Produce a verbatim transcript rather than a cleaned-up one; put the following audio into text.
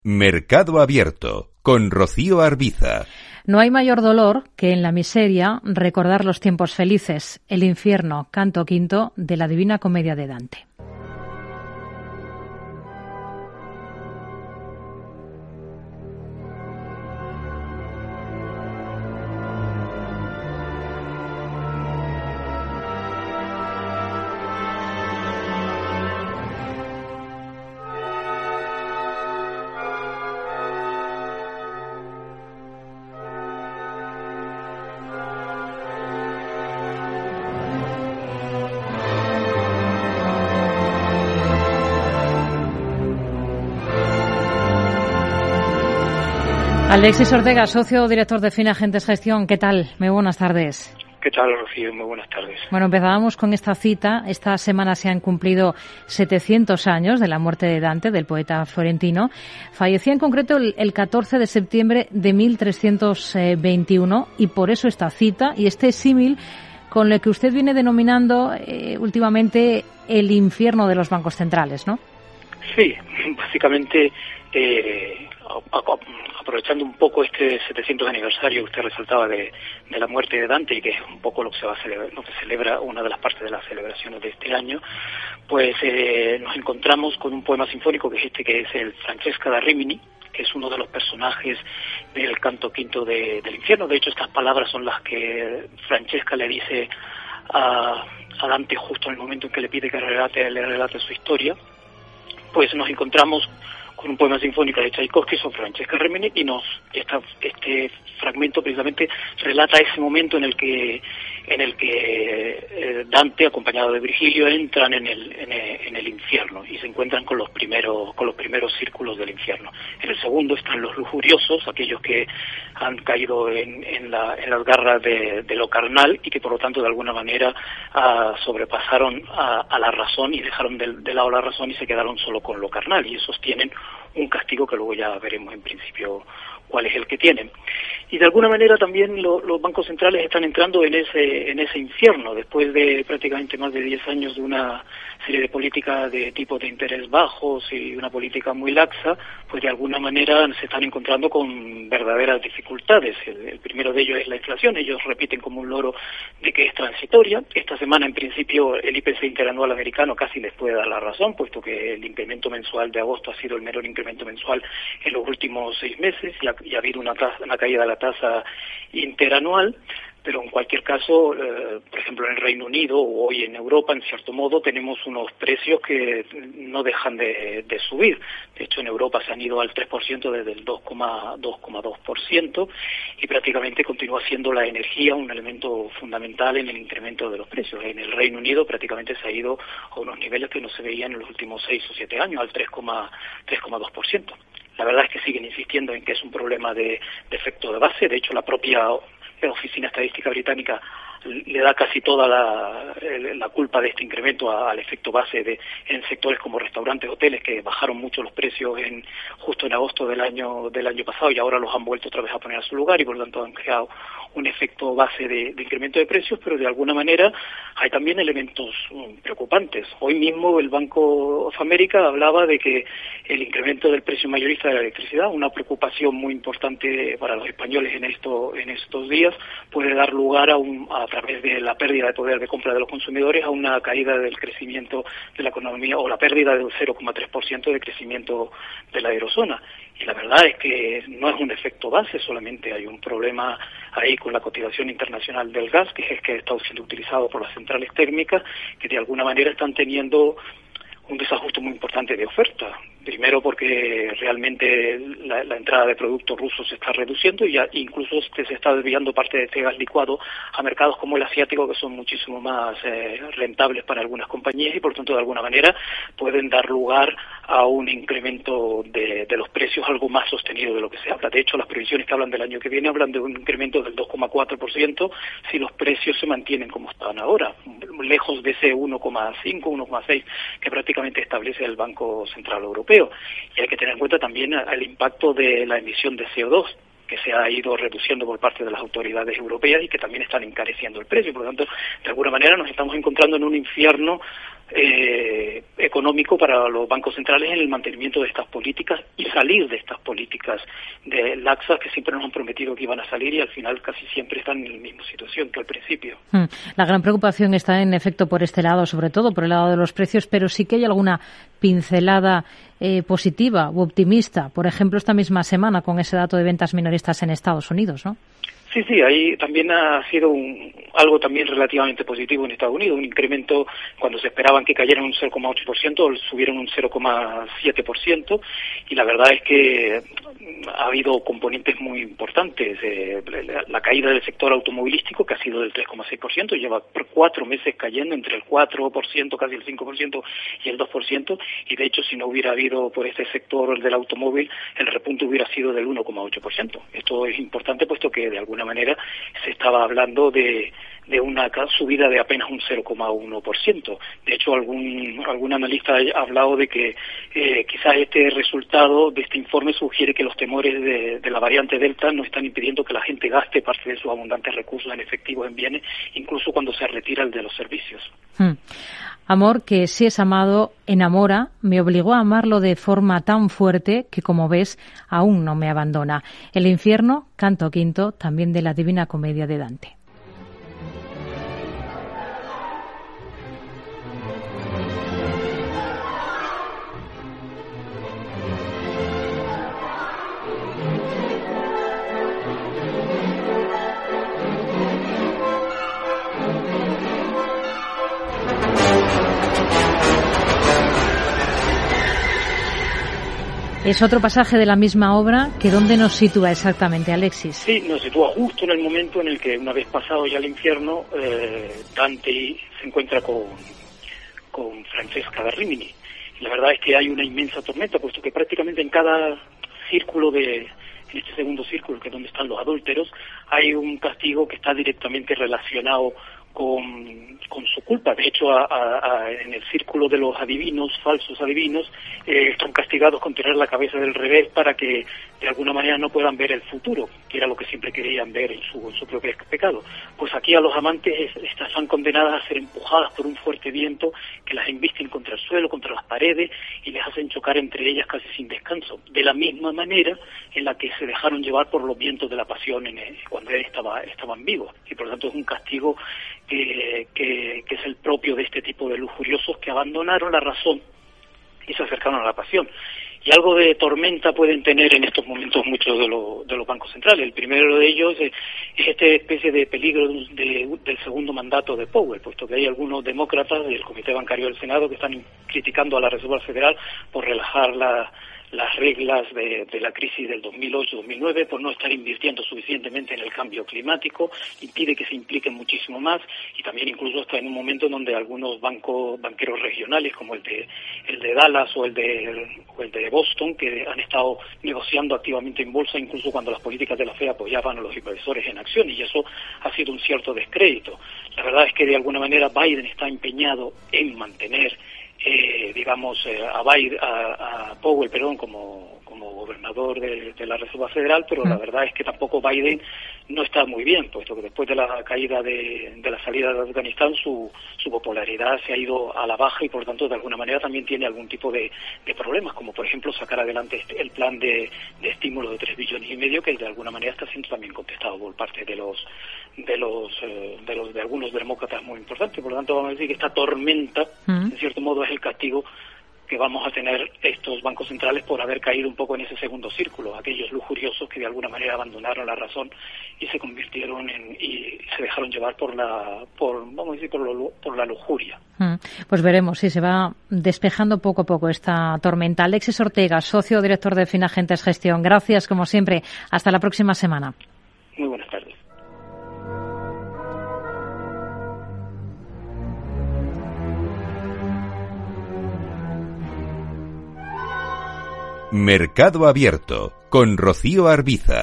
Mercado Abierto, con Rocío Arbiza. No hay mayor dolor que en la miseria recordar los tiempos felices. El infierno, canto quinto de la Divina Comedia de Dante. Alexis Ortega, socio director de Fina Agentes Gestión. ¿Qué tal? Muy buenas tardes. ¿Qué tal, Rocío? Muy buenas tardes. Bueno, empezábamos con esta cita. Esta semana se han cumplido setecientos años de la muerte de Dante, del poeta florentino. Fallecía en concreto el, el catorce de septiembre de mil trescientos veintiuno y por eso esta cita y este símil con lo que usted viene denominando eh, últimamente el infierno de los bancos centrales, ¿no? Sí, básicamente eh, aprovechando un poco este setecientos aniversario que usted resaltaba de, de la muerte de Dante y que es un poco lo que se va a celebrar, lo que celebra una de las partes de las celebraciones de este año, pues eh, nos encontramos con un poema sinfónico que es este, que es el Francesca da Rimini, que es uno de los personajes del canto quinto de, del infierno. De hecho, estas palabras son las que Francesca le dice a, a Dante justo en el momento en que le pide que relate, le relate su historia. Pues nos encontramos con un poema sinfónico de Tchaikovsky sobre Francesca Rimini y nos esta, este fragmento precisamente relata ese momento en el que en el que eh, Dante, acompañado de Virgilio, entran en el, en el en el infierno y se encuentran con los primeros con los primeros círculos del infierno. En el segundo están los lujuriosos, aquellos que han caído en, en, la, en las garras de, de lo carnal y que por lo tanto de alguna manera uh, sobrepasaron a, a la razón y dejaron de, de lado la razón y se quedaron solo con lo carnal, y esos tienen un castigo que luego ya veremos en principio cuál es el que tienen. Y de alguna manera también lo, los bancos centrales están entrando en ese en ese infierno después de prácticamente más de diez años de una serie de políticas de tipo de interés bajos y una política muy laxa, pues de alguna manera se están encontrando con verdaderas dificultades. El, el primero de ellos es la inflación. Ellos repiten como un loro de que es transitoria. Esta semana en principio el I P C interanual americano casi les puede dar la razón, puesto que el incremento mensual de agosto ha sido el menor incremento mensual en los últimos seis meses y ha, y ha habido una, tasa, una caída de la tasa interanual. Pero en cualquier caso, eh, por ejemplo, en el Reino Unido o hoy en Europa, en cierto modo, tenemos unos precios que no dejan de, de subir. De hecho, en Europa se han ido al tres por ciento desde el dos coma dos por ciento y prácticamente continúa siendo la energía un elemento fundamental en el incremento de los precios. En el Reino Unido prácticamente se ha ido a unos niveles que no se veían en los últimos seis o siete años, al tres coma dos por ciento. La verdad es que siguen insistiendo en que es un problema de, de efecto de base. De hecho, la propia la Oficina Estadística Británica le da casi toda la, la culpa de este incremento al efecto base de en sectores como restaurantes, hoteles, que bajaron mucho los precios en justo en agosto del año del año pasado y ahora los han vuelto otra vez a poner a su lugar y por lo tanto han creado un efecto base de, de incremento de precios, pero de alguna manera hay también elementos um, preocupantes. Hoy mismo el Banco of America hablaba de que el incremento del precio mayorista de la electricidad, una preocupación muy importante para los españoles en esto en estos días, puede dar lugar a un a a través de la pérdida de poder de compra de los consumidores a una caída del crecimiento de la economía o la pérdida del cero coma tres por ciento de crecimiento de la eurozona. Y la verdad es que no es un efecto base, solamente hay un problema ahí con la cotización internacional del gas, que es que está siendo utilizado por las centrales térmicas, que de alguna manera están teniendo un desajuste muy importante de oferta. Primero porque realmente la, la entrada de productos rusos se está reduciendo y ya incluso se, se está desviando parte de este gas licuado a mercados como el asiático, que son muchísimo más eh, rentables para algunas compañías y por tanto de alguna manera pueden dar lugar a un incremento de, de los precios algo más sostenido de lo que se habla. De hecho, las previsiones que hablan del año que viene hablan de un incremento del dos coma cuatro por ciento si los precios se mantienen como están ahora, lejos de ese uno coma cinco, uno coma seis que prácticamente establece el Banco Central Europeo. Y hay que tener en cuenta también el impacto de la emisión de C O dos, que se ha ido reduciendo por parte de las autoridades europeas y que también están encareciendo el precio. Por lo tanto, de alguna manera nos estamos encontrando en un infierno eh, económico para los bancos centrales en el mantenimiento de estas políticas y salir de estas políticas de laxas que siempre nos han prometido que iban a salir y al final casi siempre están en la misma situación que al principio. La gran preocupación está en efecto por este lado, sobre todo por el lado de los precios, pero sí que hay alguna pincelada eh, positiva u optimista, por ejemplo, esta misma semana con ese dato de ventas minoristas en Estados Unidos, ¿no? Sí, sí, ahí también ha sido un, algo también relativamente positivo en Estados Unidos, un incremento cuando se esperaban que cayeran un cero coma ocho por ciento, subieron un cero coma siete por ciento y la verdad es que ha habido componentes muy importantes. Eh, la, la caída del sector automovilístico, que ha sido del tres coma seis por ciento, lleva por cuatro meses cayendo entre el cuatro por ciento, casi el cinco por ciento y el dos por ciento, y de hecho si no hubiera habido por este sector del automóvil, el repunte hubiera sido del uno coma ocho por ciento. Esto es importante puesto que de alguna manera se estaba hablando de, de una subida de apenas un cero coma uno por ciento. De hecho, algún algún analista ha hablado de que eh, quizás este resultado de este informe sugiere que los temores de, de la variante Delta no están impidiendo que la gente gaste parte de sus abundantes recursos en efectivo en bienes, incluso cuando se retira el de los servicios. Hmm. Amor que si es amado, enamora, me obligó a amarlo de forma tan fuerte que, como ves, aún no me abandona. El infierno, canto quinto, también de la Divina Comedia de Dante. Es otro pasaje de la misma obra que ¿dónde nos sitúa exactamente, Alexis? Sí, nos sitúa justo en el momento en el que, una vez pasado ya el infierno, eh, Dante se encuentra con, con Francesca da Rimini. Y la verdad es que hay una inmensa tormenta, puesto que prácticamente en cada círculo de... en este segundo círculo, que es donde están los adúlteros, hay un castigo que está directamente relacionado con, con su culpa. De hecho, a, a, a, en el círculo de los adivinos, falsos adivinos, eh, están castigados con tener la cabeza del revés para que de alguna manera no puedan ver el futuro, que era lo que siempre querían ver en su, en su propio pecado. Pues aquí a los amantes estas están condenadas a ser empujadas por un fuerte viento que las embisten contra el suelo, contra las paredes y les hacen chocar entre ellas casi sin descanso, de la misma manera en la que se dejaron llevar por los vientos de la pasión en el, cuando él estaba, estaban vivos. Y por lo tanto es un castigo que, que, que es el propio de este tipo de lujuriosos que abandonaron la razón y se acercaron a la pasión. Y algo de tormenta pueden tener en estos momentos muchos de, lo, de los bancos centrales. El primero de ellos es, es esta especie de peligro de, de, del segundo mandato de Powell, puesto que hay algunos demócratas del Comité Bancario del Senado que están criticando a la Reserva Federal por relajar la, las reglas de, de la crisis del dos mil ocho dos mil nueve, por no estar invirtiendo suficientemente en el cambio climático, impide que se impliquen muchísimo más, y también incluso está en un momento en donde algunos bancos banqueros regionales, como el de el de Dallas o el de o el de Boston, que han estado negociando activamente en bolsa, incluso cuando las políticas de la Fed apoyaban a los inversores en acciones, y eso ha sido un cierto descrédito. La verdad es que de alguna manera Biden está empeñado en mantener Eh, digamos, eh, a, Biden, a, a Powell, perdón, como, como gobernador de, de la Reserva Federal, pero mm. la verdad es que tampoco Biden no está muy bien, puesto que después de la caída de, de la salida de Afganistán, su, su popularidad se ha ido a la baja y por lo tanto de alguna manera también tiene algún tipo de, de problemas, como por ejemplo sacar adelante este, el plan de, de estímulo de tres billones y medio, que de alguna manera está siendo también contestado por parte de los de los eh, de los de algunos demócratas muy importantes. Por lo tanto, vamos a decir que esta tormenta, mm. en cierto modo, es el castigo que vamos a tener estos bancos centrales por haber caído un poco en ese segundo círculo, aquellos lujuriosos que de alguna manera abandonaron la razón y se convirtieron en y se dejaron llevar por la por vamos a decir por, lo, por la lujuria. Mm. Pues veremos si se va despejando poco a poco esta tormenta. Alexis Ortega, socio director de Finagentes Gestión. Gracias, como siempre. Hasta la próxima semana. Muy buenas tardes. Mercado Abierto con Rocío Arbiza.